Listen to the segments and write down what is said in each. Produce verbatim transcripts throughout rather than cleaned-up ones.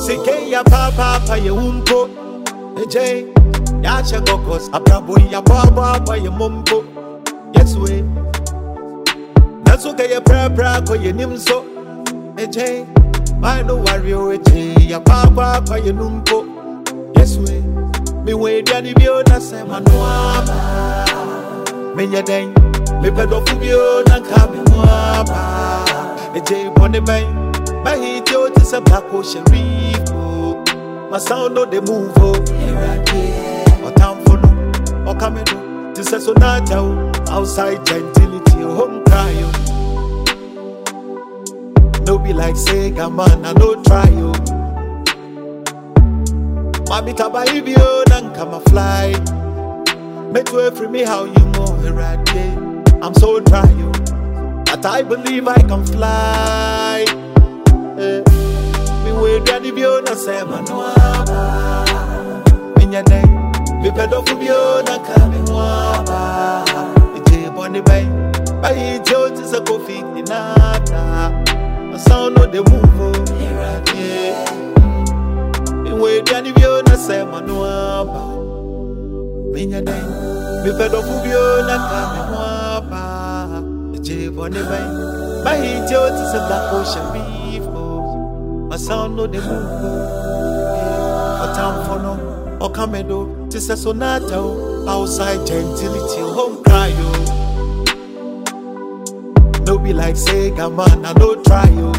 Sike ya papa pa ye umpo Eje ya chagokos abrabo ya baba pa ye mumpo Yes we Nasuke ya pra pra ko ye nimso Eje I no worry eje ya papa pa ye numpo Yes we Me we dia ni bio na se manuaba Me nya den me pedo fubio na ka me muaba Eje bone ben My hit you to some black ocean reef. My sound no they move oh. Or town for no, or coming no. This is so not outside gentility, home cry yo. No be like Sega man, I no try yo. Mami taba ibio nan kama fly. Make way for me how you move erade. I'm so dry yo, but I believe I can fly. Me we daddy bio na se manuaba Minya day Me pedo fubio na kame mwaba Ije boni bay Bayi jo tisa kofi ni nata A sound no de move Me we daddy bio na se manuaba Minya day Me pedo fubio na kame mwaba Ije boni bay Bayi jo tisa black ocean beef My sound no de move Or time for no Or kamedo Tis a sonata Outside gentility Home cry yo No be like Sega man I no try yo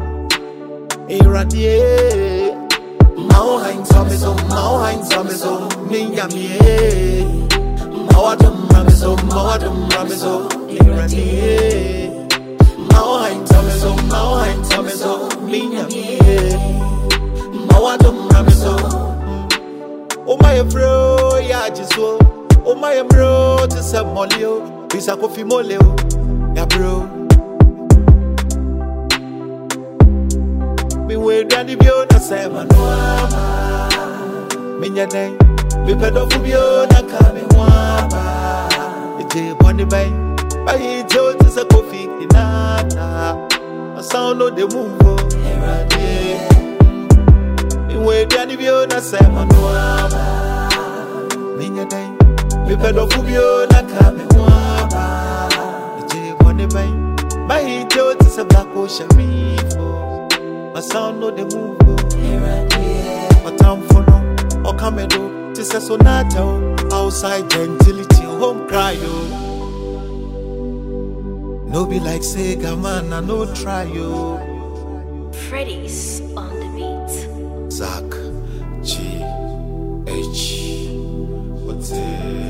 Irradie Mao hain samezo Mao hain samezo Minyamie Mao adum ramezo Mao adum ramezo Irradie Mao hain samezo Mao hain samezo Minyamie Mao adum ramezo Oh my bro ya jiso Oh my bro tisa molio Bisa kofi moleo Ya bro Mi we dani bio na se manuaba Minya day Mi pedo fubio na kame mwaba Ije boni bay Bayi jo tisa kofi inata A sound no de move Mi we dani bio na se manuaba Minya day Mi pedo fubio na kame mwaba Ije boni bay Bayi jo tisa black ocean reef My sound no de move Or time for no Or kamedo Tisa sonata Outside gentility Home cry yo No be like Sega man, I no try yo. Freddy's on the beat. Zach G H What's it?